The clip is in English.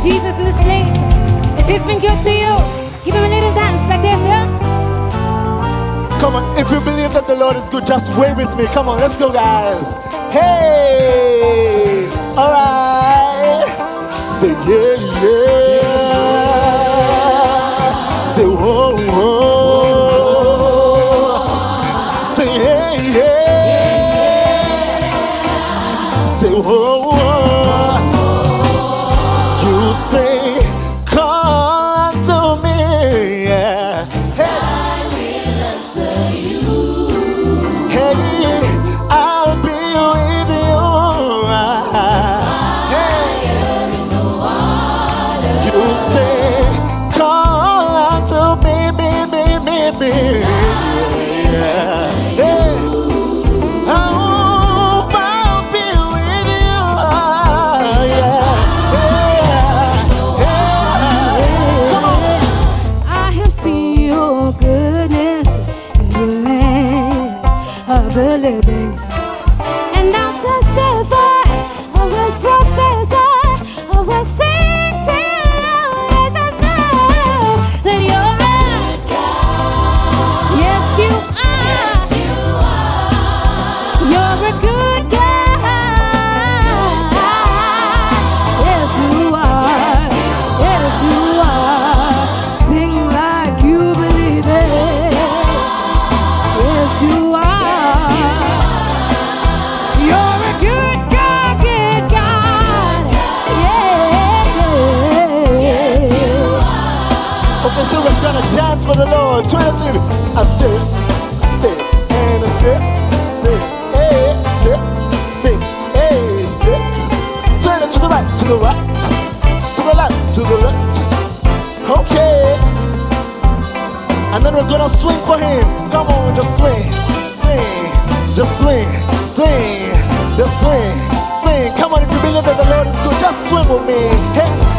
Jesus in this place. If He's been good to you, give Him a little dance like this, yeah? Come on, if you believe that the Lord is good, just wave with me. Come on, let's go, guys. Hey, all right. Say yeah, yeah. Say whoa, whoa. Say hey, yeah. Say whoa, whoa. You say, come to me, yeah. Hey. I'll be with you. Fire in the water. You say, call out to me, yeah. Hey. Oh, I'll be with you. Yeah. Come on. I have seen your goodness in the land of the living, and I'll testify, I will prophesy, I will sing till I just know that you're a God. Yes, you are. You're a good God. Yes, you are. Yes, you are. Sing like you believe it. Yes, you are. You're a good God, good God. Yeah. Yes, you are. Okay, so we're gonna dance for the Lord. 22. I stay, and I step, hey, step, hey, step. Turn it to the right, to the left, to the left. Okay. And then we're gonna swing for Him. Come on, just swing, just swing, just swing. Come on, if you believe that the Lord is good, just swing with me. Hey.